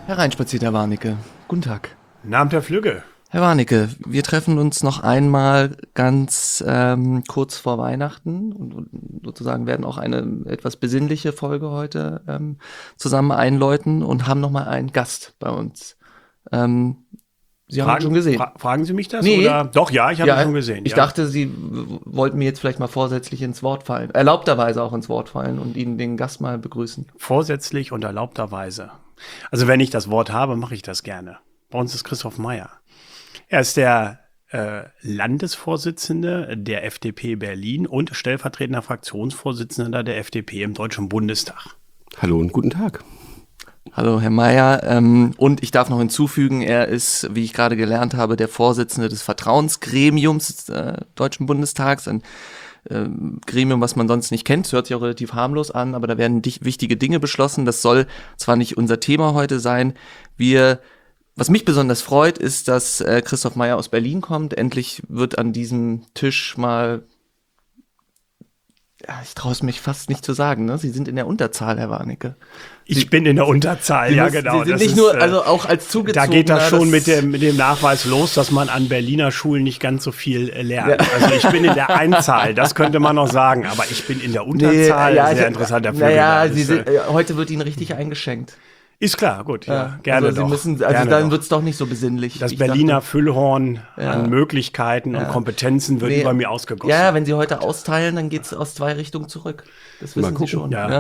Hereinspaziert, Herr Warnecke. Guten Tag. Namen Herr Flügge. Herr Warnecke, wir treffen uns noch einmal ganz kurz vor Weihnachten und sozusagen werden auch eine etwas besinnliche Folge heute zusammen einläuten und haben nochmal einen Gast bei uns. Sie haben ihn schon gesehen. Fragen Sie mich das? Nee. Oder? Doch, ja, ich habe ihn schon gesehen. Ich dachte, Sie wollten mir jetzt vielleicht mal vorsätzlich ins Wort fallen, erlaubterweise auch ins Wort fallen und Ihnen den Gast mal begrüßen. Vorsätzlich und erlaubterweise. Also wenn ich das Wort habe, mache ich das gerne. Bei uns ist Christoph Meyer. Er ist der Landesvorsitzende der FDP Berlin und stellvertretender Fraktionsvorsitzender der FDP im Deutschen Bundestag. Hallo und guten Tag. Hallo, Herr Meyer. Und ich darf noch hinzufügen, er ist, wie ich gerade gelernt habe, der Vorsitzende des Vertrauensgremiums des Deutschen Bundestags. Ein Gremium, was man sonst nicht kennt, hört sich auch relativ harmlos an, aber da werden wichtige Dinge beschlossen. Das soll zwar nicht unser Thema heute sein. Was mich besonders freut, ist, dass Christoph Meyer aus Berlin kommt. Endlich wird an diesem Tisch mal, ja, ich traue es mich fast nicht zu sagen, ne? Sie sind in der Unterzahl, Herr Warnecke. Ich bin in der Unterzahl, ja genau. Sie sind nicht nur, also auch als Zugezogener. Da geht das schon mit dem Nachweis los, dass man an Berliner Schulen nicht ganz so viel lernt. Ja. Also ich bin in der Einzahl, das könnte man noch sagen, aber ich bin in der Unterzahl. Sehr interessant. Heute wird Ihnen richtig eingeschenkt. Ist klar, gut, ja, gerne also doch. Dann wird es doch nicht so besinnlich. Das Berliner Füllhorn an Möglichkeiten und Kompetenzen wird über mir ausgegossen. Ja, wenn Sie heute austeilen, dann geht es aus 2 Richtungen zurück. Das wissen Sie schon. Ja.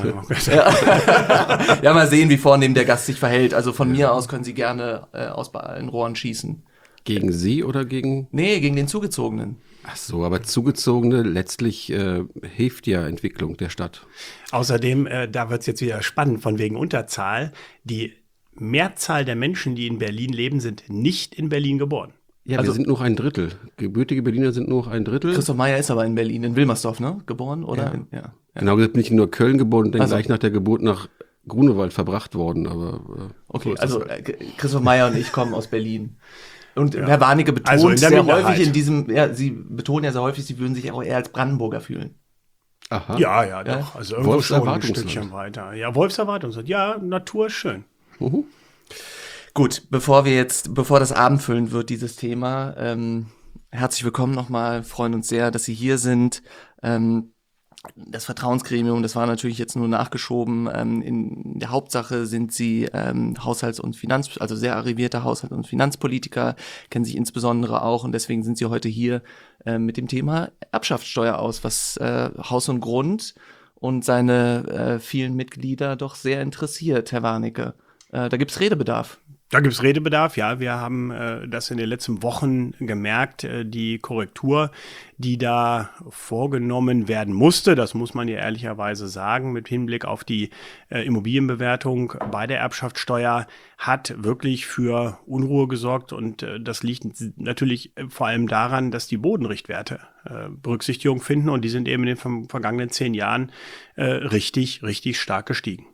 Ja, mal sehen, wie vornehm der Gast sich verhält. Also von mir aus können Sie gerne aus allen Rohren schießen. Gegen Sie oder gegen? Nee, gegen den Zugezogenen. Ach so, aber Zugezogene, letztlich hilft ja Entwicklung der Stadt. Außerdem, da wird es jetzt wieder spannend, von wegen Unterzahl. Die Mehrzahl der Menschen, die in Berlin leben, sind nicht in Berlin geboren. Ja, wir sind nur ein Drittel. Gebürtige Berliner sind nur ein Drittel. Christoph Meyer ist aber in Berlin, in Wilmersdorf, ne? Geboren, oder? Ja. Genau gesagt, nicht nur Köln geboren, dann gleich nach der Geburt nach Grunewald verbracht worden. Aber okay, so also Christoph Meyer und ich kommen aus Berlin. Und Herr Warnecke betont sehr häufig Sie betonen ja sehr häufig, Sie würden sich auch eher als Brandenburger fühlen. Aha. Ja, doch. Also irgendwo schon ein Stückchen weiter. Ja, Wolfserwartungsland. Ja, Natur ist schön. Gut, bevor das abendfüllend wird, dieses Thema, herzlich willkommen nochmal, freuen uns sehr, dass Sie hier sind. Das Vertrauensgremium, das war natürlich jetzt nur nachgeschoben. In der Hauptsache sind Sie also sehr arrivierter Haushalts- und Finanzpolitiker, kennen sich insbesondere auch und deswegen sind Sie heute hier mit dem Thema Erbschaftssteuer aus, was Haus und Grund und seine vielen Mitglieder doch sehr interessiert, Herr Warnecke. Da gibt's Redebedarf. Da gibt es Redebedarf, ja. Wir haben das in den letzten Wochen gemerkt, die Korrektur, die da vorgenommen werden musste, das muss man ja ehrlicherweise sagen, mit Hinblick auf die Immobilienbewertung bei der Erbschaftssteuer, hat wirklich für Unruhe gesorgt. Und das liegt natürlich vor allem daran, dass die Bodenrichtwerte Berücksichtigung finden. Und die sind eben in den vergangenen 10 Jahren richtig stark gestiegen.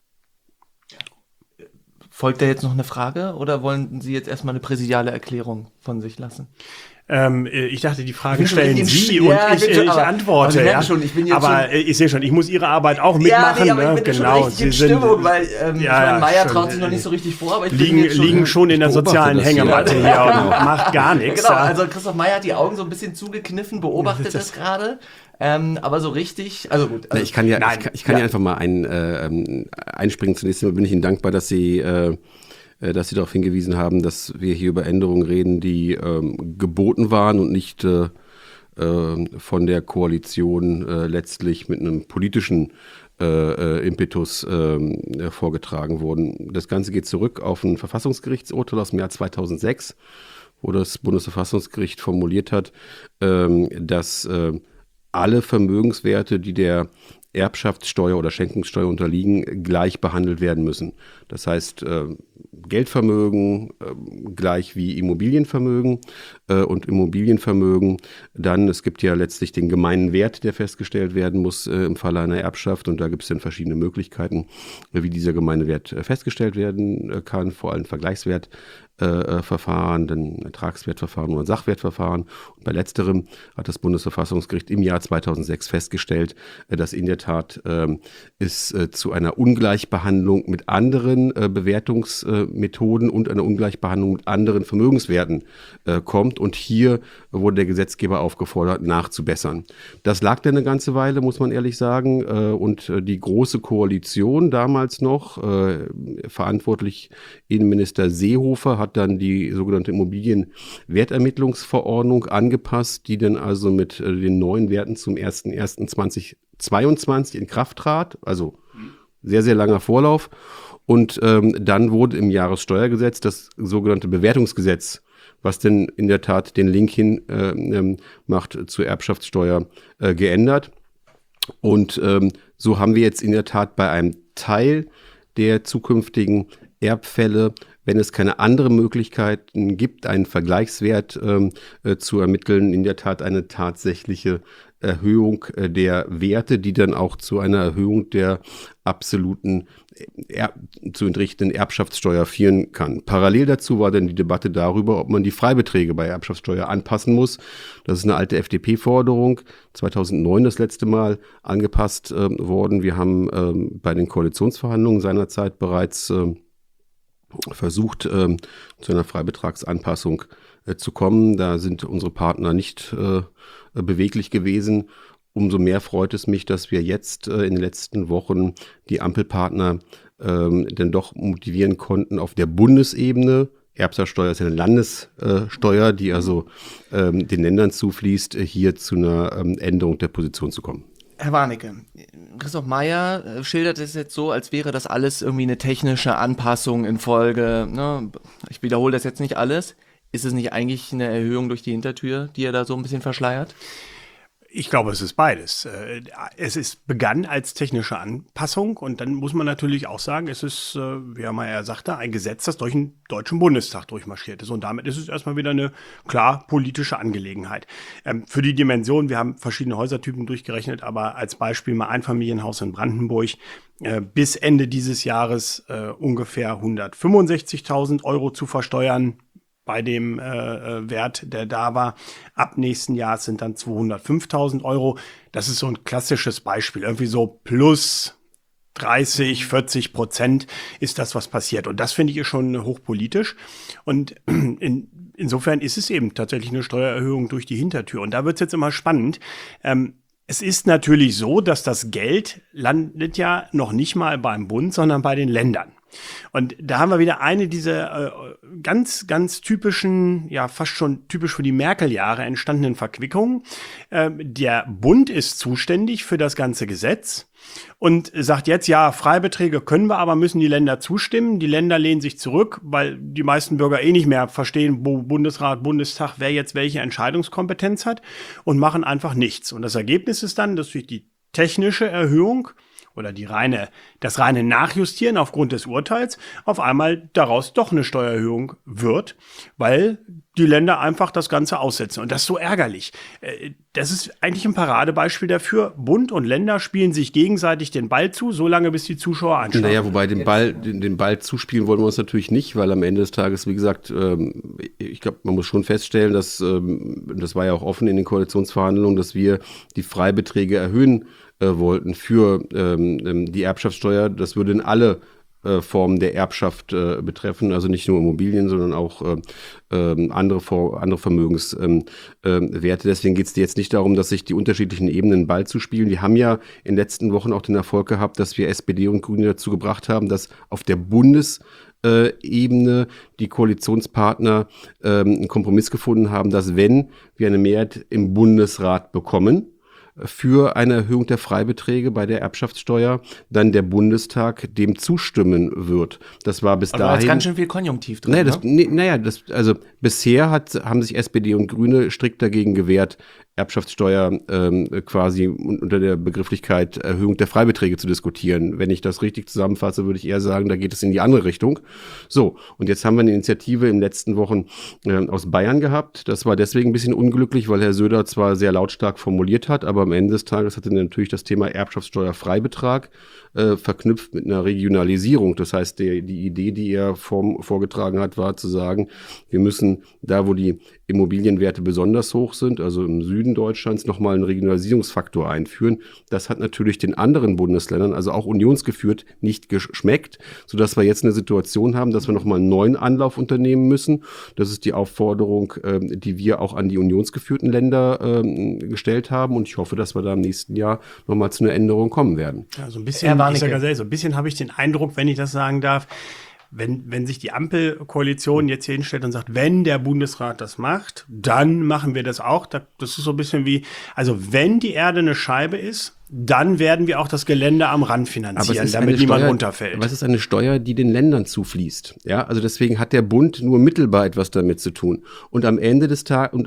Folgt da jetzt noch eine Frage oder wollen Sie jetzt erstmal eine präsidiale Erklärung von sich lassen? Ich dachte, die Frage stellen Sie und ich antworte. Ich sehe schon, ich muss Ihre Arbeit auch mitmachen. Ja, aber ich bin schon richtig in Stimmung, weil Meyer traut sich noch nicht so richtig vor, aber ich liegen schon in der sozialen Hängematte hier und macht gar nichts. Genau, also Christoph Meyer hat die Augen so ein bisschen zugekniffen, beobachtet das gerade. Aber so richtig, also gut. Also, ich kann ja einfach mal einspringen. Zunächst einmal bin ich Ihnen dankbar, dass Sie darauf hingewiesen haben, dass wir hier über Änderungen reden, die geboten waren und nicht von der Koalition letztlich mit einem politischen Impetus vorgetragen wurden. Das Ganze geht zurück auf ein Verfassungsgerichtsurteil aus dem Jahr 2006, wo das Bundesverfassungsgericht formuliert hat, dass alle Vermögenswerte, die der Erbschaftssteuer oder Schenkungssteuer unterliegen, gleich behandelt werden müssen. Das heißt, Geldvermögen gleich wie Immobilienvermögen und Immobilienvermögen. Dann, es gibt ja letztlich den gemeinen Wert, der festgestellt werden muss im Falle einer Erbschaft. Und da gibt es dann verschiedene Möglichkeiten, wie dieser gemeine Wert festgestellt werden kann, vor allem Vergleichswert. Verfahren, ein Ertragswertverfahren oder ein Sachwertverfahren. Und bei letzterem hat das Bundesverfassungsgericht im Jahr 2006 festgestellt, dass in der Tat es zu einer Ungleichbehandlung mit anderen Bewertungsmethoden und einer Ungleichbehandlung mit anderen Vermögenswerten kommt. Und hier wurde der Gesetzgeber aufgefordert, nachzubessern. Das lag dann eine ganze Weile, muss man ehrlich sagen. Und die Große Koalition damals noch, verantwortlich Innenminister Seehofer, hat dann die sogenannte Immobilienwertermittlungsverordnung angepasst, die dann also mit den neuen Werten zum 01.01.2022 in Kraft trat. Also sehr, sehr langer Vorlauf. Und dann wurde im Jahressteuergesetz das sogenannte Bewertungsgesetz, was denn in der Tat den Link hin macht zur Erbschaftssteuer, geändert. Und so haben wir jetzt in der Tat bei einem Teil der zukünftigen Erbfälle, wenn es keine anderen Möglichkeiten gibt, einen Vergleichswert zu ermitteln, in der Tat eine tatsächliche Erhöhung der Werte, die dann auch zu einer Erhöhung der absoluten zu entrichtenden Erbschaftssteuer führen kann. Parallel dazu war dann die Debatte darüber, ob man die Freibeträge bei Erbschaftssteuer anpassen muss. Das ist eine alte FDP-Forderung, 2009 das letzte Mal angepasst worden. Wir haben bei den Koalitionsverhandlungen seinerzeit bereits versucht, zu einer Freibetragsanpassung zu kommen. Da sind unsere Partner nicht beweglich gewesen. Umso mehr freut es mich, dass wir jetzt in den letzten Wochen die Ampelpartner denn doch motivieren konnten, auf der Bundesebene, Erbschaftssteuer ist ja eine Landessteuer, die also den Ländern zufließt, hier zu einer Änderung der Position zu kommen. Herr Warnecke, Christoph Meyer schildert es jetzt so, als wäre das alles irgendwie eine technische Anpassung infolge, ne? Ich wiederhole das jetzt nicht alles. Ist es nicht eigentlich eine Erhöhung durch die Hintertür, die er da so ein bisschen verschleiert? Ich glaube, es ist beides. Es begann als technische Anpassung und dann muss man natürlich auch sagen, es ist, wie Herr Meyer sagte, ein Gesetz, das durch den Deutschen Bundestag durchmarschiert ist. Und damit ist es erstmal wieder eine klar politische Angelegenheit. Für die Dimension, wir haben verschiedene Häusertypen durchgerechnet, aber als Beispiel mal Einfamilienhaus in Brandenburg, bis Ende dieses Jahres ungefähr 165.000 Euro zu versteuern. Bei dem Wert, der da war. Ab nächsten Jahr sind dann 205.000 Euro. Das ist so ein klassisches Beispiel. Irgendwie so plus 30-40% ist das, was passiert. Und das finde ich schon hochpolitisch. Und insofern ist es eben tatsächlich eine Steuererhöhung durch die Hintertür. Und da wird es jetzt immer spannend. Es ist natürlich so, dass das Geld landet ja noch nicht mal beim Bund, sondern bei den Ländern. Und da haben wir wieder eine dieser ganz, ganz typischen, ja fast schon typisch für die Merkel-Jahre entstandenen Verquickungen. Der Bund ist zuständig für das ganze Gesetz und sagt jetzt, ja, Freibeträge können wir, aber müssen die Länder zustimmen. Die Länder lehnen sich zurück, weil die meisten Bürger nicht mehr verstehen, wo Bundesrat, Bundestag, wer jetzt welche Entscheidungskompetenz hat und machen einfach nichts. Und das Ergebnis ist dann, dass durch die technische Erhöhung oder das reine Nachjustieren aufgrund des Urteils auf einmal daraus doch eine Steuererhöhung wird, weil die Länder einfach das Ganze aussetzen. Und das ist so ärgerlich. Das ist eigentlich ein Paradebeispiel dafür. Bund und Länder spielen sich gegenseitig den Ball zu, solange bis die Zuschauer anschauen. Naja, wobei den Ball zuspielen wollen wir uns natürlich nicht, weil am Ende des Tages, wie gesagt, ich glaube, man muss schon feststellen, dass, das war ja auch offen in den Koalitionsverhandlungen, dass wir die Freibeträge erhöhen wollten für die Erbschaftssteuer. Das würde in alle Formen der Erbschaft betreffen, also nicht nur Immobilien, sondern auch andere Vermögenswerte. Deswegen geht es jetzt nicht darum, dass sich die unterschiedlichen Ebenen Ball zu spielen. Die haben ja in den letzten Wochen auch den Erfolg gehabt, dass wir SPD und Grüne dazu gebracht haben, dass auf der Bundesebene die Koalitionspartner einen Kompromiss gefunden haben, dass wenn wir eine Mehrheit im Bundesrat bekommen, für eine Erhöhung der Freibeträge bei der Erbschaftssteuer dann der Bundestag dem zustimmen wird. Das war bis dahin. Da ist ganz schön viel Konjunktiv drin. Also bisher haben sich SPD und Grüne strikt dagegen gewehrt, Erbschaftssteuer quasi unter der Begrifflichkeit Erhöhung der Freibeträge zu diskutieren. Wenn ich das richtig zusammenfasse, würde ich eher sagen, da geht es in die andere Richtung. So, und jetzt haben wir eine Initiative in den letzten Wochen aus Bayern gehabt. Das war deswegen ein bisschen unglücklich, weil Herr Söder zwar sehr lautstark formuliert hat, aber am Ende des Tages hatte er natürlich das Thema Erbschaftssteuerfreibetrag verknüpft mit einer Regionalisierung. Das heißt, die Idee, die er vorgetragen hat, war zu sagen, wir müssen da, wo die Immobilienwerte besonders hoch sind, also im Süden Deutschlands, nochmal einen Regionalisierungsfaktor einführen. Das hat natürlich den anderen Bundesländern, also auch unionsgeführt, nicht geschmeckt, sodass wir jetzt eine Situation haben, dass wir nochmal einen neuen Anlauf unternehmen müssen. Das ist die Aufforderung, die wir auch an die unionsgeführten Länder gestellt haben. Und ich hoffe, dass wir da im nächsten Jahr nochmal zu einer Änderung kommen werden. Ja, so ein bisschen, ich sage ganz ehrlich, so ein bisschen habe ich den Eindruck, wenn ich das sagen darf, wenn sich die Ampelkoalition jetzt hier hinstellt und sagt, wenn der Bundesrat das macht, dann machen wir das auch. Das ist so ein bisschen wie, also wenn die Erde eine Scheibe ist, dann werden wir auch das Gelände am Rand finanzieren, damit niemand runterfällt. Aber es ist eine Steuer, die den Ländern zufließt. Ja, also deswegen hat der Bund nur mittelbar etwas damit zu tun. Und am Ende des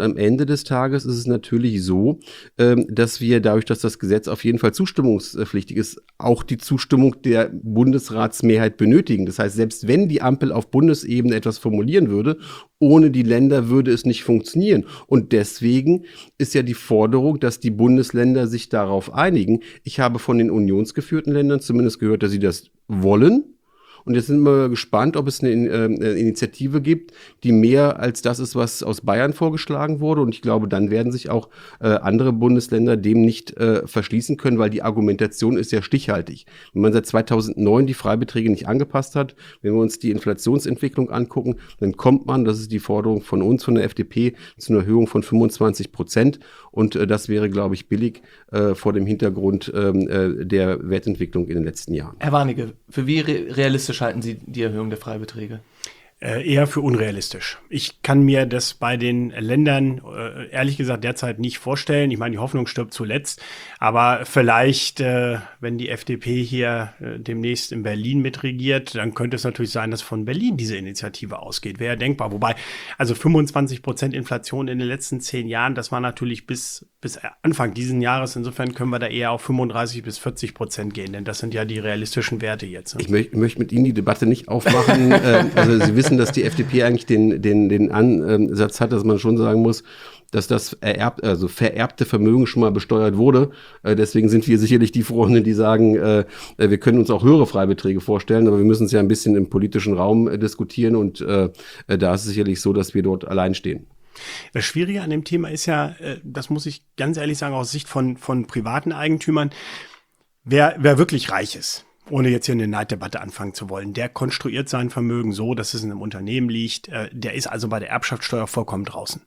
Tages ist es natürlich so, dass wir dadurch, dass das Gesetz auf jeden Fall zustimmungspflichtig ist, auch die Zustimmung der Bundesratsmehrheit benötigen. Das heißt, selbst wenn die Ampel auf Bundesebene etwas formulieren würde, ohne die Länder würde es nicht funktionieren. Und deswegen ist ja die Forderung, dass die Bundesländer sich darauf einigen. Ich habe von den unionsgeführten Ländern zumindest gehört, dass sie das wollen. Und jetzt sind wir gespannt, ob es eine Initiative gibt, die mehr als das ist, was aus Bayern vorgeschlagen wurde. Und ich glaube, dann werden sich auch andere Bundesländer dem nicht verschließen können, weil die Argumentation ist ja stichhaltig. Wenn man seit 2009 die Freibeträge nicht angepasst hat, wenn wir uns die Inflationsentwicklung angucken, dann kommt man, das ist die Forderung von uns, von der FDP, zu einer Erhöhung von 25%. Und das wäre, glaube ich, billig vor dem Hintergrund der Wertentwicklung in den letzten Jahren. Herr Warnecke, für wie realistisch halten Sie die Erhöhung der Freibeträge? Eher für unrealistisch. Ich kann mir das bei den Ländern ehrlich gesagt derzeit nicht vorstellen. Ich meine, die Hoffnung stirbt zuletzt. Aber vielleicht, wenn die FDP hier demnächst in Berlin mitregiert, dann könnte es natürlich sein, dass von Berlin diese Initiative ausgeht. Wäre ja denkbar. Wobei, also 25% Inflation in den letzten 10 Jahren, das war natürlich bis Anfang diesen Jahres. Insofern können wir da eher auf 35-40% gehen, denn das sind ja die realistischen Werte jetzt. Ne? Ich möchte mit Ihnen die Debatte nicht aufmachen. Also Sie wissen, dass die FDP eigentlich den Ansatz hat, dass man schon sagen muss, dass das vererbte Vermögen schon mal besteuert wurde. Deswegen sind wir sicherlich die Freunde, die sagen, wir können uns auch höhere Freibeträge vorstellen, aber wir müssen es ja ein bisschen im politischen Raum diskutieren und da ist es sicherlich so, dass wir dort allein stehen. Das Schwierige an dem Thema ist ja, das muss ich ganz ehrlich sagen, aus Sicht von privaten Eigentümern, wer wirklich reich ist, ohne jetzt hier eine Neiddebatte anfangen zu wollen, der konstruiert sein Vermögen so, dass es in einem Unternehmen liegt. Der ist also bei der Erbschaftssteuer vollkommen draußen.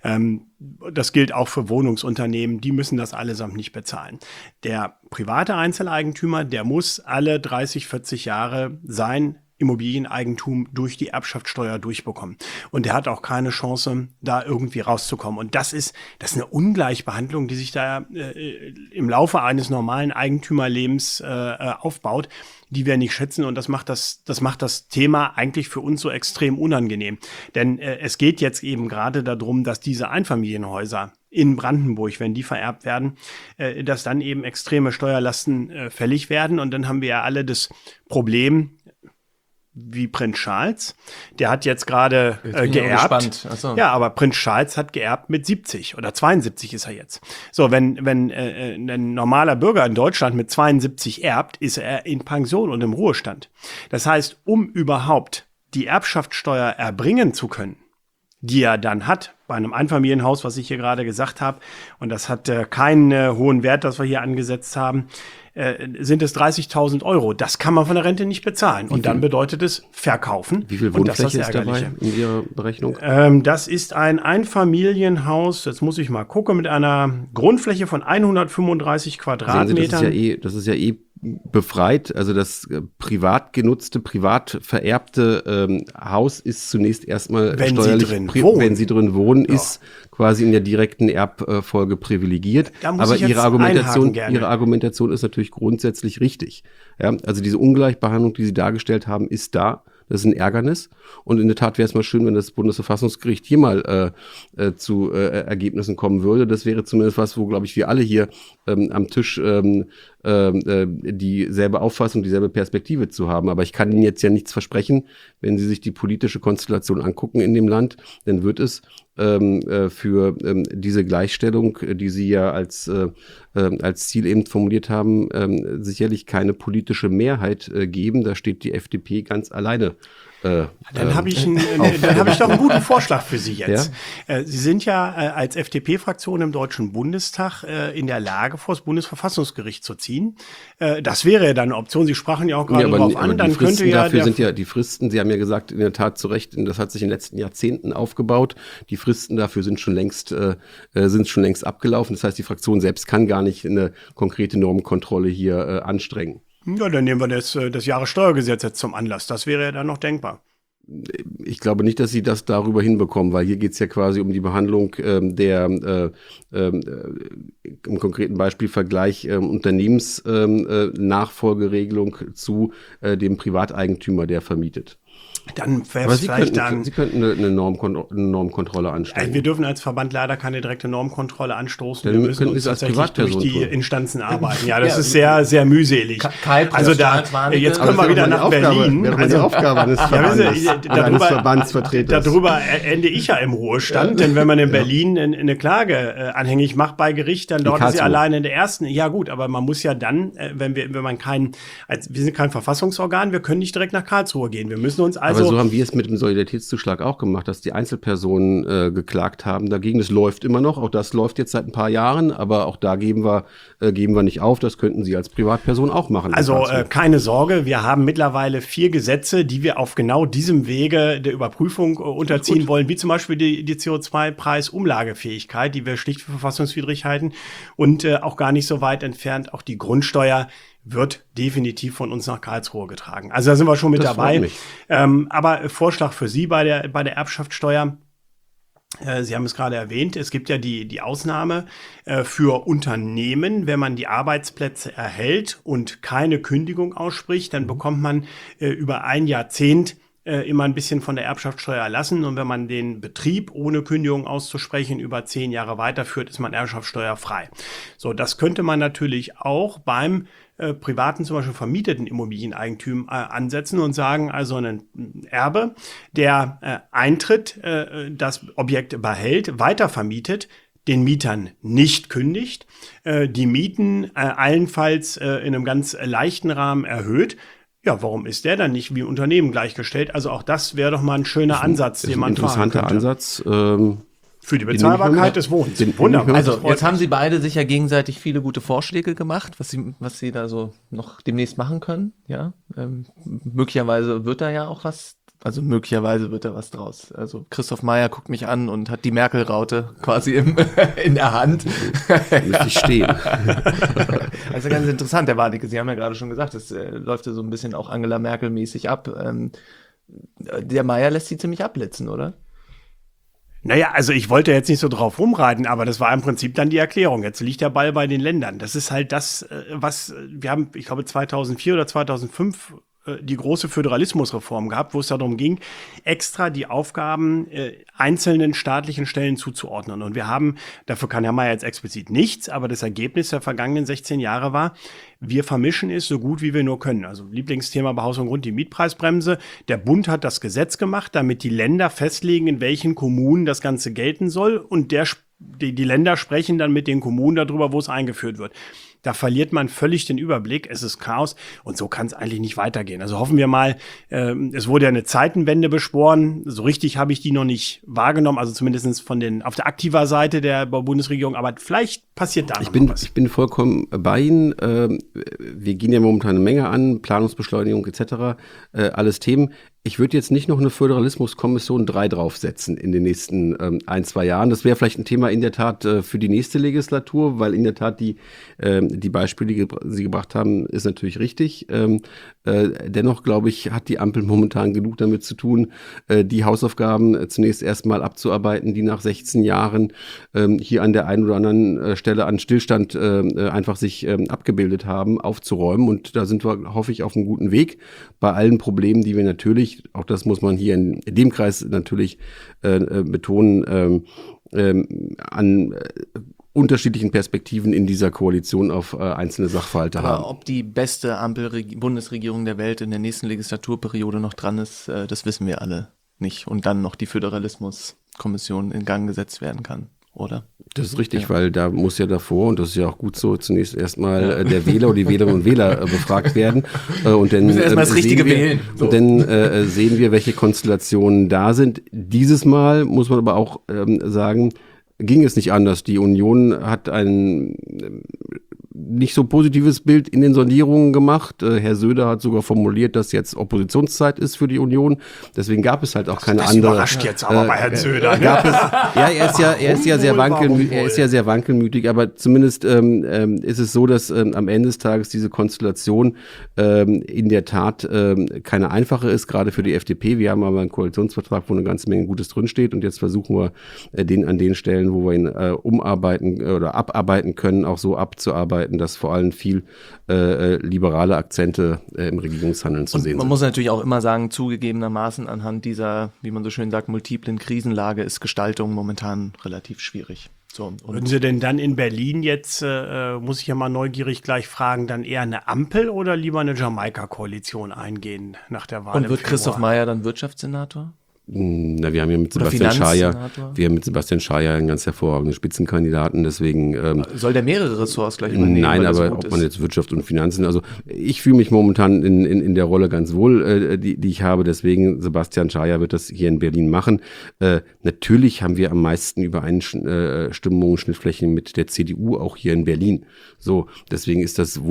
Das gilt auch für Wohnungsunternehmen, die müssen das allesamt nicht bezahlen. Der private Einzeleigentümer, der muss alle 30, 40 Jahre sein Immobilieneigentum durch die Erbschaftssteuer durchbekommen. Und der hat auch keine Chance, da irgendwie rauszukommen. Und das ist eine Ungleichbehandlung, die sich da im Laufe eines normalen Eigentümerlebens aufbaut, die wir nicht schätzen. Und das macht das Thema eigentlich für uns so extrem unangenehm. Denn es geht jetzt eben gerade darum, dass diese Einfamilienhäuser in Brandenburg, wenn die vererbt werden, dass dann eben extreme Steuerlasten fällig werden. Und dann haben wir ja alle das Problem, wie Prinz Charles, der hat jetzt gerade geerbt. So. Ja, aber Prinz Charles hat geerbt mit 70 oder 72 ist er jetzt. So, wenn ein normaler Bürger in Deutschland mit 72 erbt, ist er in Pension und im Ruhestand. Das heißt, um überhaupt die Erbschaftssteuer erbringen zu können, die er dann hat, bei einem Einfamilienhaus, was ich hier gerade gesagt habe, und das hat keinen hohen Wert, das wir hier angesetzt haben, sind es 30.000 Euro. Das kann man von der Rente nicht bezahlen. Und dann bedeutet es verkaufen. Wie viel Wohnfläche ist dabei in Ihrer Berechnung? Das ist ein Einfamilienhaus, jetzt muss ich mal gucken, mit einer Grundfläche von 135 Quadratmetern. Das ist ja befreit, also das privat genutzte, privat vererbte Haus ist zunächst erstmal steuerlich, wenn Sie drin wohnen, ist quasi in der direkten Erbfolge privilegiert. Aber Ihre Argumentation ist natürlich grundsätzlich richtig. Ja, also diese Ungleichbehandlung, die Sie dargestellt haben, ist da. Das ist ein Ärgernis. Und in der Tat wäre es mal schön, wenn das Bundesverfassungsgericht hier mal zu Ergebnissen kommen würde. Das wäre zumindest was, wo, glaube ich, wir alle hier am Tisch dieselbe Auffassung, dieselbe Perspektive zu haben. Aber ich kann Ihnen jetzt ja nichts versprechen. Wenn Sie sich die politische Konstellation angucken in dem Land, dann wird es für diese Gleichstellung, die Sie ja als Ziel eben formuliert haben, sicherlich keine politische Mehrheit geben. Da steht die FDP ganz alleine. Dann habe ich doch einen guten Vorschlag für Sie jetzt. Ja? Sie sind ja als FDP-Fraktion im Deutschen Bundestag in der Lage, vor das Bundesverfassungsgericht zu ziehen. Das wäre ja dann eine Option. Sie sprachen ja auch gerade darauf an. Dann könnte ja dafür sind ja die Fristen, Sie haben ja gesagt, in der Tat zu Recht, das hat sich in den letzten Jahrzehnten aufgebaut. Die Fristen dafür sind schon längst abgelaufen. Das heißt, die Fraktion selbst kann gar nicht eine konkrete Normkontrolle hier anstrengen. Ja, dann nehmen wir das Jahressteuergesetz jetzt zum Anlass. Das wäre ja dann noch denkbar. Ich glaube nicht, dass Sie das darüber hinbekommen, weil hier geht es ja quasi um die Behandlung im konkreten Beispielvergleich Unternehmensnachfolgeregelung zu dem Privateigentümer, der vermietet. Dann wäre es vielleicht Sie könnten eine Normkontrolle anstellen. Wir dürfen als Verband leider keine direkte Normkontrolle anstoßen. Dann wir müssen uns tatsächlich durch die Instanzen arbeiten. Ja, das ist sehr, sehr mühselig. Also jetzt können wir wieder nach Berlin. Wäre die Aufgabe eines Verbandsvertreters. Darüber ende ich ja im Ruhestand, denn wenn man in Berlin eine Klage anhängig macht bei Gericht, dann dort ist sie alleine in der ersten. Ja gut, aber man muss ja dann, wir sind kein Verfassungsorgan, wir können nicht direkt nach Karlsruhe gehen. Wir müssen uns aber so haben wir es mit dem Solidaritätszuschlag auch gemacht, dass die Einzelpersonen geklagt haben dagegen. Das läuft immer noch, auch das läuft jetzt seit ein paar Jahren, aber auch da geben wir nicht auf. Das könnten Sie als Privatperson auch machen. Also keine Sorge, wir haben mittlerweile 4 Gesetze, die wir auf genau diesem Wege der Überprüfung unterziehen wollen, wie zum Beispiel die CO2-Preisumlagefähigkeit, die wir schlicht für verfassungswidrig halten und auch gar nicht so weit entfernt auch die Grundsteuer wird definitiv von uns nach Karlsruhe getragen. Also da sind wir schon mit dabei. Aber Vorschlag für Sie bei der Erbschaftssteuer. Sie haben es gerade erwähnt, es gibt ja die Ausnahme für Unternehmen, wenn man die Arbeitsplätze erhält und keine Kündigung ausspricht, dann bekommt man über ein Jahrzehnt immer ein bisschen von der Erbschaftssteuer erlassen. Und wenn man den Betrieb ohne Kündigung auszusprechen über 10 Jahre weiterführt, ist man erbschaftssteuerfrei. So, das könnte man natürlich auch beim privaten, zum Beispiel vermieteten Immobilieneigentum ansetzen und sagen, also ein Erbe, der eintritt, das Objekt behält, weitervermietet, den Mietern nicht kündigt, die Mieten allenfalls in einem ganz leichten Rahmen erhöht. Ja, warum ist der dann nicht wie Unternehmen gleichgestellt? Also auch das wäre doch mal ein schöner Ansatz, den man fahren könnte. Ein interessanter Ansatz. Für die Bezahlbarkeit des Wohnens. Wunderbar. Also jetzt haben Sie beide sich ja gegenseitig viele gute Vorschläge gemacht, was Sie da so noch demnächst machen können. Ja, möglicherweise wird da ja auch was. Also möglicherweise wird da was draus. Also Christoph Meyer guckt mich an und hat die Merkel-Raute quasi in der Hand. Müsste ich stehen. Also ganz interessant, Herr Warnecke. Sie haben ja gerade schon gesagt, das läuft ja so ein bisschen auch Angela Merkel-mäßig ab. Der Meyer lässt sie ziemlich abblitzen, oder? Naja, also ich wollte jetzt nicht so drauf rumreiten, aber das war im Prinzip dann die Erklärung. Jetzt liegt der Ball bei den Ländern. Das ist halt das, was wir haben, ich glaube 2004 oder 2005 die große Föderalismusreform gehabt, wo es darum ging, extra die Aufgaben einzelnen staatlichen Stellen zuzuordnen. Und wir haben, dafür kann Herr Meyer jetzt explizit nichts, aber das Ergebnis der vergangenen 16 Jahre war, wir vermischen es so gut, wie wir nur können. Also Lieblingsthema bei Haus und Grund, die Mietpreisbremse. Der Bund hat das Gesetz gemacht, damit die Länder festlegen, in welchen Kommunen das Ganze gelten soll. Und die Länder sprechen dann mit den Kommunen darüber, wo es eingeführt wird. Da verliert man völlig den Überblick. Es ist Chaos und so kann es eigentlich nicht weitergehen. Also hoffen wir mal, es wurde ja eine Zeitenwende beschworen. So richtig habe ich die noch nicht wahrgenommen, also zumindest auf der aktiver Seite der Bundesregierung. Aber vielleicht passiert da noch was. Ich bin vollkommen bei Ihnen. Wir gehen ja momentan eine Menge an, Planungsbeschleunigung etc., alles Themen. Ich würde jetzt nicht noch eine Föderalismuskommission 3 draufsetzen in den nächsten 1-2 Jahren. Das wäre vielleicht ein Thema in der Tat für die nächste Legislatur, weil in der Tat die Beispiele, die Sie gebracht haben, ist natürlich richtig. Dennoch, glaube ich, hat die Ampel momentan genug damit zu tun, die Hausaufgaben zunächst erstmal abzuarbeiten, die nach 16 Jahren hier an der einen oder anderen Stelle an Stillstand einfach sich abgebildet haben, aufzuräumen. Und da sind wir, hoffe ich, auf einem guten Weg bei allen Problemen, die wir natürlich natürlich, auch das muss man hier in dem Kreis natürlich betonen, an unterschiedlichen Perspektiven in dieser Koalition auf einzelne Sachverhalte haben. Aber ob die beste Bundesregierung der Welt in der nächsten Legislaturperiode noch dran ist, das wissen wir alle nicht. Und dann noch die Föderalismuskommission in Gang gesetzt werden kann, oder? Das ist richtig, weil da muss ja davor, und das ist ja auch gut so, zunächst erstmal der Wähler oder die Wählerinnen und Wähler befragt werden. Und dann müssen erstmal das Richtige wählen. So. Und dann sehen wir, welche Konstellationen da sind. Dieses Mal muss man aber auch sagen, ging es nicht anders. Die Union hat ein nicht so positives Bild in den Sondierungen gemacht. Herr Söder hat sogar formuliert, dass jetzt Oppositionszeit ist für die Union. Deswegen gab es halt auch keine andere. Das überrascht jetzt aber bei Herrn Söder. Er ist ja sehr wankelmütig, aber zumindest ist es so, dass am Ende des Tages diese Konstellation in der Tat keine einfache ist, gerade für die FDP. Wir haben aber einen Koalitionsvertrag, wo eine ganze Menge Gutes drinsteht, und jetzt versuchen wir den an den Stellen, wo wir ihn umarbeiten oder abarbeiten können, auch so abzuarbeiten, dass vor allem viel liberale Akzente im Regierungshandeln zu sehen sind. Man muss natürlich auch immer sagen, zugegebenermaßen anhand dieser, wie man so schön sagt, multiplen Krisenlage ist Gestaltung momentan relativ schwierig. So, würden Sie denn dann in Berlin jetzt, muss ich ja mal neugierig gleich fragen, dann eher eine Ampel oder lieber eine Jamaika-Koalition eingehen nach der Wahl? Und wird Christoph Mayer dann Wirtschaftssenator? Na, wir haben ja mit Sebastian Schaja einen ganz hervorragenden Spitzenkandidaten, deswegen soll der mehrere Ressorts gleich übernehmen? Nein, aber ob man jetzt Wirtschaft und Finanzen, also ich fühle mich momentan in der Rolle ganz wohl, die ich habe, deswegen Sebastian Schaja wird das hier in Berlin machen. Natürlich haben wir am meisten Übereinstimmungen, Schnittflächen mit der CDU, auch hier in Berlin. So, deswegen ist das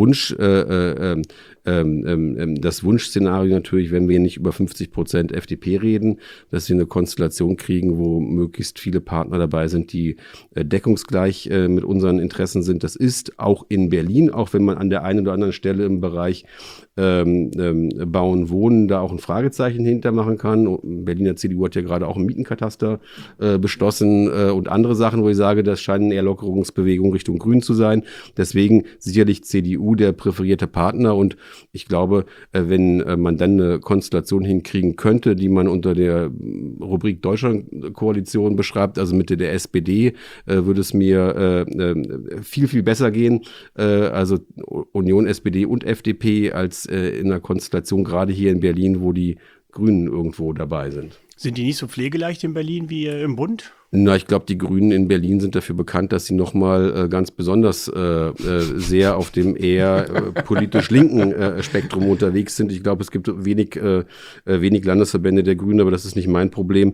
Wunschszenario natürlich, wenn wir nicht über 50% FDP reden, dass wir eine Konstellation kriegen, wo möglichst viele Partner dabei sind, die deckungsgleich mit unseren Interessen sind. Das ist auch in Berlin, auch wenn man an der einen oder anderen Stelle im Bereich Bauen, Wohnen da auch ein Fragezeichen hintermachen kann. Berliner CDU hat ja gerade auch einen Mietenkataster beschlossen und andere Sachen, wo ich sage, das scheinen eher Lockerungsbewegungen Richtung Grün zu sein. Deswegen sicherlich CDU der präferierte Partner, und ich glaube, wenn man dann eine Konstellation hinkriegen könnte, die man unter der Rubrik Deutschland-Koalition beschreibt, also Mitte der SPD, würde es mir viel, viel besser gehen. Also Union, SPD und FDP als in einer Konstellation gerade hier in Berlin, wo die Grünen irgendwo dabei sind. Sind die nicht so pflegeleicht in Berlin wie im Bund? Na, ich glaube, die Grünen in Berlin sind dafür bekannt, dass sie nochmal ganz besonders sehr auf dem eher politisch linken Spektrum unterwegs sind. Ich glaube, es gibt wenig Landesverbände der Grünen, aber das ist nicht mein Problem,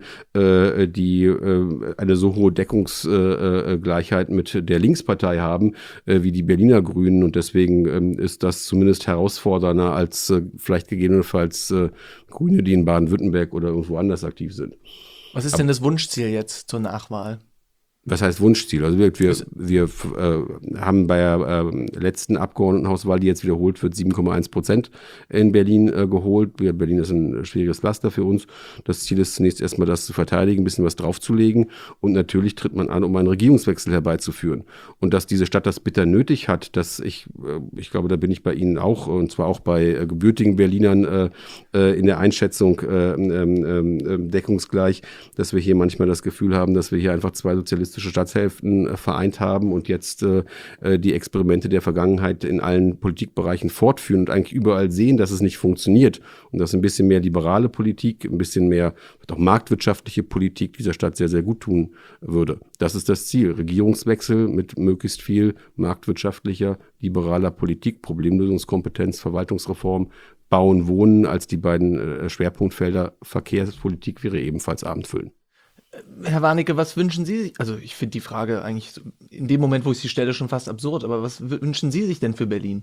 die eine so hohe Deckungsgleichheit mit der Linkspartei haben, wie die Berliner Grünen. Und deswegen ist das zumindest herausfordernder als vielleicht gegebenenfalls Grüne, die in Baden-Württemberg oder irgendwo anders aktiv sind. Was ist denn das Wunschziel jetzt zur Nachwahl? Was heißt Wunschziel? Also wir haben bei der letzten Abgeordnetenhauswahl, die jetzt wiederholt wird, 7,1% in Berlin geholt. Berlin ist ein schwieriges Pflaster für uns. Das Ziel ist zunächst erstmal, das zu verteidigen, ein bisschen was draufzulegen. Und natürlich tritt man an, um einen Regierungswechsel herbeizuführen. Und dass diese Stadt das bitter nötig hat, dass ich glaube, da bin ich bei Ihnen auch, und zwar auch bei gebürtigen Berlinern in der Einschätzung deckungsgleich, dass wir hier manchmal das Gefühl haben, dass wir hier einfach zwei sozialistische Stadthälften vereint haben und jetzt die Experimente der Vergangenheit in allen Politikbereichen fortführen und eigentlich überall sehen, dass es nicht funktioniert und dass ein bisschen mehr liberale Politik, ein bisschen mehr auch marktwirtschaftliche Politik dieser Stadt sehr, sehr gut tun würde. Das ist das Ziel. Regierungswechsel mit möglichst viel marktwirtschaftlicher, liberaler Politik, Problemlösungskompetenz, Verwaltungsreform, Bauen, Wohnen als die beiden Schwerpunktfelder. Verkehrspolitik wäre ebenfalls abendfüllend. Herr Warnecke, was wünschen Sie sich? Also ich finde die Frage eigentlich in dem Moment, wo ich sie stelle, schon fast absurd, aber was wünschen Sie sich denn für Berlin?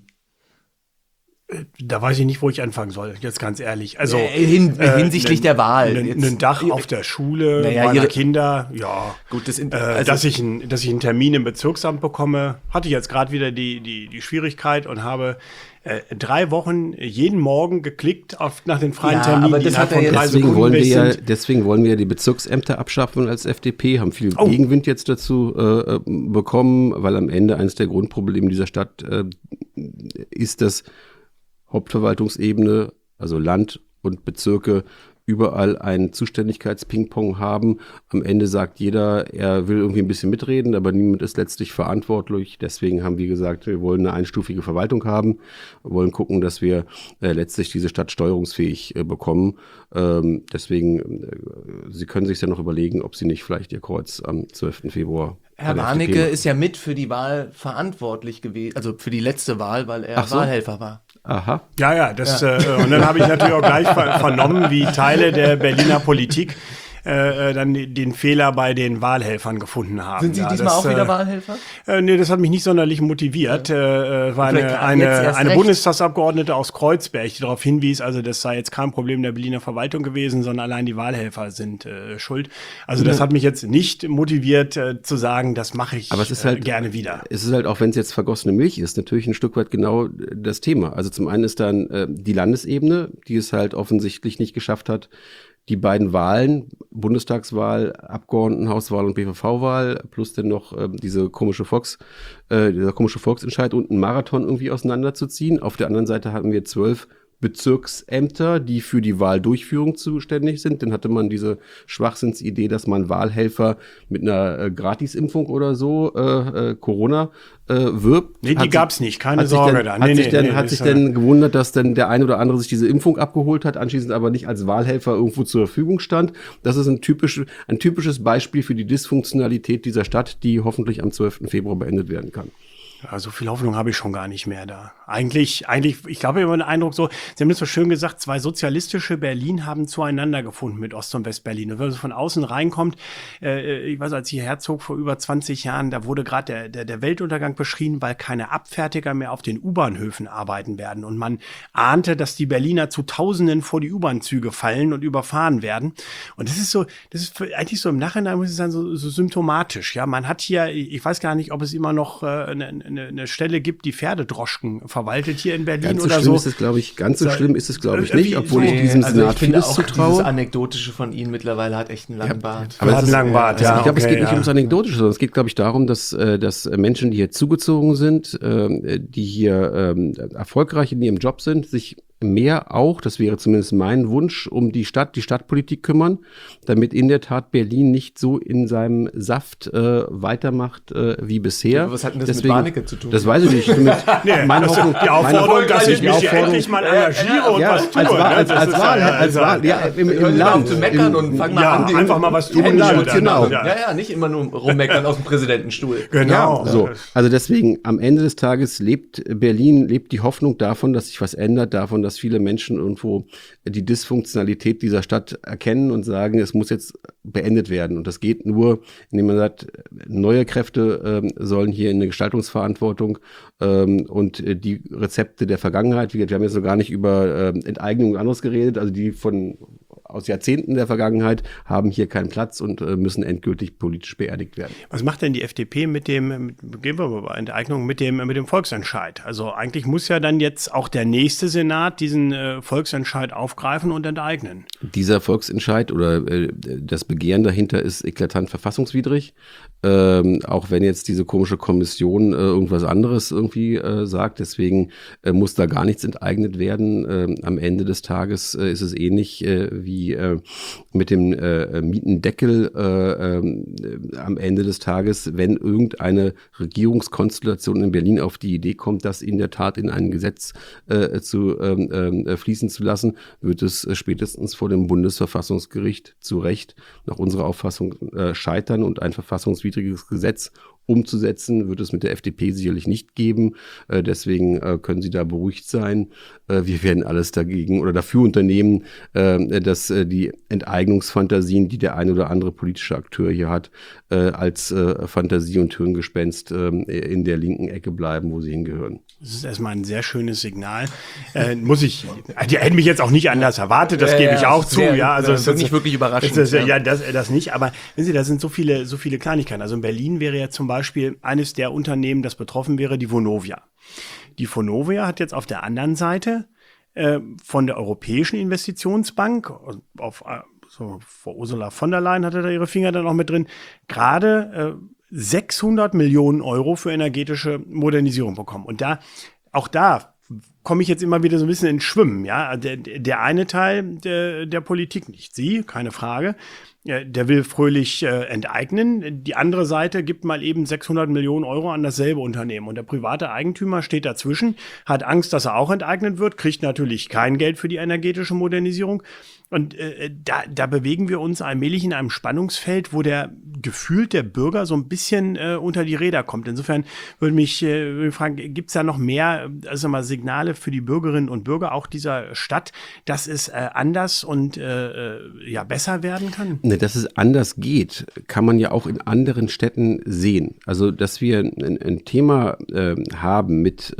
Da weiß ich nicht, wo ich anfangen soll, jetzt ganz ehrlich. Also hinsichtlich der Wahl. Ein Dach auf der Schule meiner Kinder, ja. Gut, dass ich einen Termin im Bezirksamt bekomme, hatte ich jetzt gerade wieder die Schwierigkeit und habe 3 Wochen jeden Morgen geklickt nach den freien Terminen. Aber das hat deswegen wollen wir ja die Bezirksämter abschaffen als FDP, haben viel Gegenwind jetzt dazu bekommen, weil am Ende eines der Grundprobleme dieser Stadt ist, dass Hauptverwaltungsebene, also Land und Bezirke, überall ein Zuständigkeits-Ping-Pong haben. Am Ende sagt jeder, er will irgendwie ein bisschen mitreden, aber niemand ist letztlich verantwortlich. Deswegen haben wir gesagt, wir wollen eine einstufige Verwaltung haben, wir wollen gucken, dass wir letztlich diese Stadt steuerungsfähig bekommen. Deswegen, Sie können sich ja noch überlegen, ob Sie nicht vielleicht Ihr Kreuz am 12. Februar Herr Warnecke ist ja mit für die Wahl verantwortlich gewesen, also für die letzte Wahl, weil er Wahlhelfer war. Aha. Ja, und dann habe ich natürlich auch gleich vernommen, wie Teile der Berliner Politik dann den Fehler bei den Wahlhelfern gefunden haben. Sind Sie diesmal auch wieder Wahlhelfer? Nee, das hat mich nicht sonderlich motiviert. War eine Bundestagsabgeordnete aus Kreuzberg, die darauf hinwies, also das sei jetzt kein Problem der Berliner Verwaltung gewesen, sondern allein die Wahlhelfer sind schuld. Also das hat mich jetzt nicht motiviert zu sagen, das mache ich gerne wieder. Es ist halt, auch wenn es jetzt vergossene Milch ist, natürlich ein Stück weit genau das Thema. Also zum einen ist dann die Landesebene, die es halt offensichtlich nicht geschafft hat, die beiden Wahlen, Bundestagswahl, Abgeordnetenhauswahl und BVV-Wahl, plus dann noch dieser komische Volksentscheid und einen Marathon irgendwie auseinanderzuziehen. Auf der anderen Seite hatten wir 12 Bezirksämter, die für die Wahldurchführung zuständig sind. Dann hatte man diese Schwachsinnsidee, dass man Wahlhelfer mit einer Gratisimpfung oder so Corona wirbt. Nee, die gab's nicht, keine Sorge da. Hat sich dann gewundert, dass dann der ein oder andere sich diese Impfung abgeholt hat, anschließend aber nicht als Wahlhelfer irgendwo zur Verfügung stand. Das ist ein typisches Beispiel für die Dysfunktionalität dieser Stadt, die hoffentlich am 12. Februar beendet werden kann. Ja, so viel Hoffnung habe ich schon gar nicht mehr da. Eigentlich, ich glaube, ich habe den Eindruck so, Sie haben das so schön gesagt, zwei sozialistische Berlin haben zueinander gefunden mit Ost- und West-Berlin. Und wenn man so von außen reinkommt, ich weiß, als ich hierher zog vor über 20 Jahren, da wurde gerade der Weltuntergang beschrieben, weil keine Abfertiger mehr auf den U-Bahnhöfen arbeiten werden. Und man ahnte, dass die Berliner zu Tausenden vor die U-Bahn-Züge fallen und überfahren werden. Und das ist eigentlich so im Nachhinein, muss ich sagen, so symptomatisch. Ja, man hat hier, ich weiß gar nicht, ob es immer noch eine Stelle gibt, die Pferdedroschken verwaltet hier in Berlin oder so. Ganz so schlimm ist es, glaube ich, nicht, obwohl ich diesem Senat vieles zutraue. Dieses Anekdotische von Ihnen mittlerweise hat echt einen langen Bart. Aber es geht nicht ums Anekdotische, sondern es geht, glaube ich, darum, dass Menschen, die hier zugezogen sind, die hier erfolgreich in ihrem Job sind, sich mehr auch, das wäre zumindest mein Wunsch, um die Stadtpolitik kümmern, damit in der Tat Berlin nicht so in seinem Saft weitermacht wie bisher. Aber was hat denn das mit Warnecke zu tun? Das weiß ich nicht. Die Aufforderung, dass ich mich hier endlich mal engagiere und was tue. Als Wahl, im Land. Zu meckern und fangen mal an, einfach mal was tun. Genau. Ja, nicht immer nur rummeckern aus dem Präsidentenstuhl. Genau. Ja, so. Also deswegen, am Ende des Tages lebt die Hoffnung davon, dass sich was ändert, davon, dass viele Menschen irgendwo die Dysfunktionalität dieser Stadt erkennen und sagen, es muss jetzt beendet werden. Und das geht nur, indem man sagt, neue Kräfte sollen hier in eine Gestaltungsverantwortung und die Rezepte der Vergangenheit, wir haben jetzt noch gar nicht über Enteignung und anderes geredet, also die aus Jahrzehnten der Vergangenheit haben hier keinen Platz und müssen endgültig politisch beerdigt werden. Was macht denn die FDP mit dem Enteignung, mit dem Volksentscheid? Also eigentlich muss ja dann jetzt auch der nächste Senat diesen Volksentscheid aufgreifen und enteignen. Dieser Volksentscheid oder das Begehren dahinter ist eklatant verfassungswidrig. Auch wenn jetzt diese komische Kommission irgendwas anderes irgendwie sagt. Deswegen muss da gar nichts enteignet werden. Am Ende des Tages ist es ähnlich wie mit dem Mietendeckel am Ende des Tages, wenn irgendeine Regierungskonstellation in Berlin auf die Idee kommt, das in der Tat in ein Gesetz fließen zu lassen, wird es spätestens vor dem Bundesverfassungsgericht zu Recht nach unserer Auffassung scheitern und ein verfassungswidriges Gesetz umzusetzen, wird es mit der FDP sicherlich nicht geben. Deswegen können Sie da beruhigt sein. Wir werden alles dagegen oder dafür unternehmen, dass die Enteignungsfantasien, die der ein oder andere politische Akteur hier hat, als Fantasie und Hirngespenst in der linken Ecke bleiben, wo sie hingehören. Das ist erstmal ein sehr schönes Signal. Die hätten mich jetzt auch nicht anders erwartet, das gebe ich auch zu. Das ist nicht wirklich überraschend. Das nicht, aber wissen Sie, da sind so viele Kleinigkeiten. Also in Berlin wäre ja zum Beispiel eines der Unternehmen, das betroffen wäre, die Vonovia. Die Vonovia hat jetzt auf der anderen Seite von der Europäischen Investitionsbank, vor Ursula von der Leyen hatte da ihre Finger dann auch mit drin, gerade 600 Millionen Euro für energetische Modernisierung bekommen. Und auch da komme ich jetzt immer wieder so ein bisschen ins Schwimmen. Ja? Der eine Teil der Politik, nicht Sie, keine Frage, der will fröhlich enteignen. Die andere Seite gibt mal eben 600 Millionen Euro an dasselbe Unternehmen. Und der private Eigentümer steht dazwischen, hat Angst, dass er auch enteignet wird, kriegt natürlich kein Geld für die energetische Modernisierung. Und da bewegen wir uns allmählich in einem Spannungsfeld, wo gefühlt der Bürger so ein bisschen unter die Räder kommt. Insofern würde mich fragen, gibt es da noch mehr Signale für die Bürgerinnen und Bürger auch dieser Stadt, dass es anders und besser werden kann? Ne, dass es anders geht, kann man ja auch in anderen Städten sehen. Also, dass wir ein Thema haben mit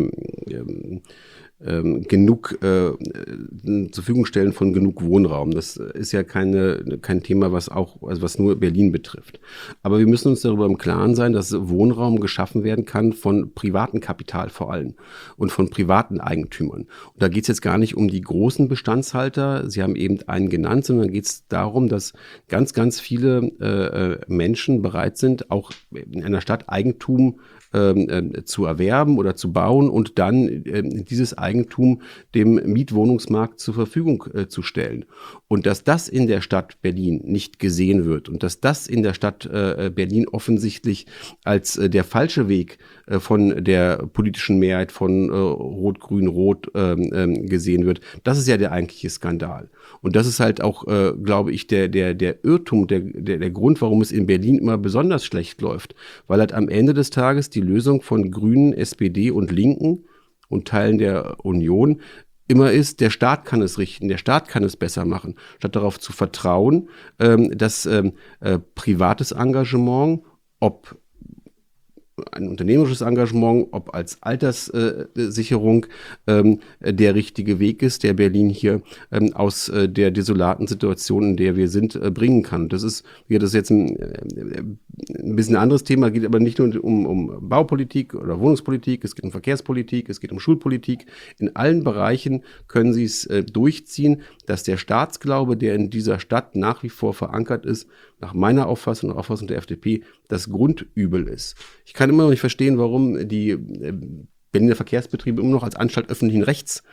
genug zur Verfügung stellen von genug Wohnraum. Das ist ja kein Thema, was nur Berlin betrifft. Aber wir müssen uns darüber im Klaren sein, dass Wohnraum geschaffen werden kann von privatem Kapital vor allem und von privaten Eigentümern. Und da geht es jetzt gar nicht um die großen Sie haben eben einen genannt, sondern geht es darum, dass ganz, ganz viele Menschen bereit sind, auch in einer Stadt Eigentum zu erwerben oder zu bauen und dann dieses Eigentum dem Mietwohnungsmarkt zur Verfügung zu stellen. Und dass das in der Stadt Berlin nicht gesehen wird und dass das in der Stadt Berlin offensichtlich als der falsche Weg von der politischen Mehrheit von Rot-Grün-Rot gesehen wird, das ist ja der eigentliche Skandal. Und das ist halt auch, glaube ich, der Irrtum, der Grund, warum es in Berlin immer besonders schlecht läuft. Weil halt am Ende des Tages die Lösung von Grünen, SPD und Linken und Teilen der Union immer ist, der Staat kann es richten, der Staat kann es besser machen, statt darauf zu vertrauen, dass privates Engagement, ob ein unternehmerisches Engagement, ob als Alterssicherung der richtige Weg ist, der Berlin hier aus der desolaten Situation, in der wir sind, bringen kann. Das ist jetzt ein bisschen ein anderes Thema, geht aber nicht nur um Baupolitik oder Wohnungspolitik, es geht um Verkehrspolitik, es geht um Schulpolitik. In allen Bereichen können Sie es durchziehen, dass der Staatsglaube, der in dieser Stadt nach wie vor verankert ist, nach meiner Auffassung und Auffassung der FDP, das Grundübel ist. Ich kann immer noch nicht verstehen, warum die Berliner Verkehrsbetriebe immer noch als Anstalt öffentlichen Rechts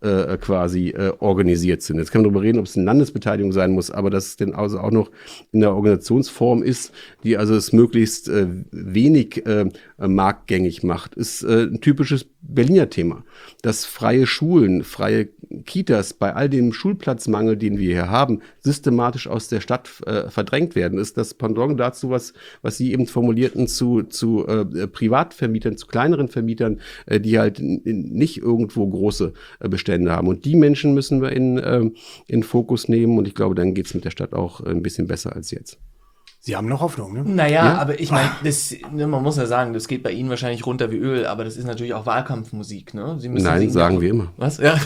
organisiert sind. Jetzt kann man darüber reden, ob es eine Landesbeteiligung sein muss, aber dass es denn also auch noch in der Organisationsform ist, die also es möglichst wenig marktgängig macht, ist ein typisches Berliner Thema. Dass freie Schulen, freie Kitas bei all dem Schulplatzmangel, den wir hier haben, systematisch aus der Stadt verdrängt werden, ist das Pendant dazu, was Sie eben formulierten, zu Privatvermietern, zu kleineren Vermietern, die halt nicht irgendwo große Bestände haben. Und die Menschen müssen wir in Fokus nehmen. Und ich glaube, dann geht es mit der Stadt auch ein bisschen besser als jetzt. Sie haben noch Hoffnung, ne? Naja, ja? Aber ich meine, man muss ja sagen, das geht bei Ihnen wahrscheinlich runter wie Öl, aber das ist natürlich auch Wahlkampfmusik, ne? Sie müssen Nein, sagen wir immer. Was? Ja,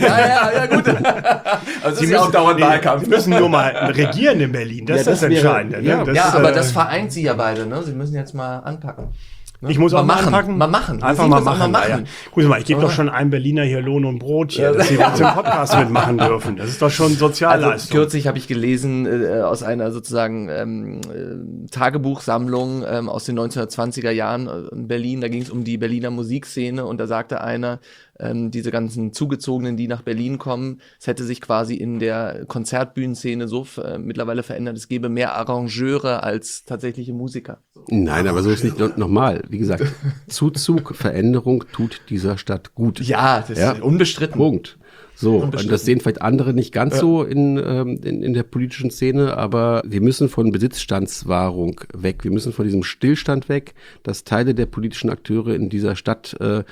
ja, gut. Also Sie müssen auch dauernd Wahlkampf. Sie müssen nur mal regieren in Berlin, das ist das Entscheidende. Ja, ne? Aber das vereint Sie ja beide, ne? Sie müssen jetzt mal anpacken. Ne? Ich muss auch mal anpacken. Mal machen. Einfach mal machen. Ja. Guck mal, ich gebe doch schon einem Berliner hier Lohn und Brot hier, dass sie uns im Podcast mitmachen dürfen. Das ist doch schon Sozialleistung. Also kürzlich habe ich gelesen aus einer sozusagen Tagebuchsammlung aus den 1920er Jahren in Berlin. Da ging es um die Berliner Musikszene und da sagte einer, diese ganzen Zugezogenen, die nach Berlin kommen, es hätte sich quasi in der Konzertbühnenszene so mittlerweile verändert, es gäbe mehr Arrangeure als tatsächliche Musiker. Nein, aber so ist nicht nochmal. Wie gesagt, Zuzug, Veränderung tut dieser Stadt gut. Ja, das ist unbestritten. Punkt. So, und das sehen vielleicht andere nicht ganz so in der politischen Szene, aber wir müssen von Besitzstandswahrung weg. Wir müssen von diesem Stillstand weg, dass Teile der politischen Akteure in dieser Stadt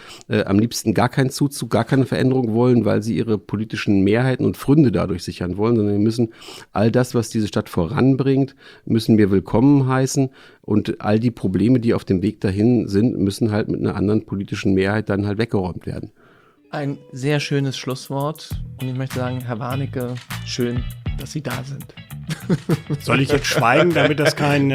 am liebsten gar keinen Zuzug, gar keine Veränderung wollen, weil sie ihre politischen Mehrheiten und Pfründe dadurch sichern wollen, sondern wir müssen all das, was diese Stadt voranbringt, müssen wir willkommen heißen und all die Probleme, die auf dem Weg dahin sind, müssen halt mit einer anderen politischen Mehrheit dann halt weggeräumt werden. Ein sehr schönes Schlusswort und ich möchte sagen, Herr Warnecke, schön, dass Sie da sind. Soll ich jetzt schweigen, damit das kein...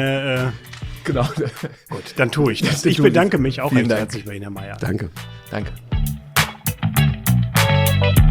Genau. Gut, dann tue ich das. Ich bedanke mich auch recht herzlich bei Ihnen, Herr Mayer. Danke. Danke.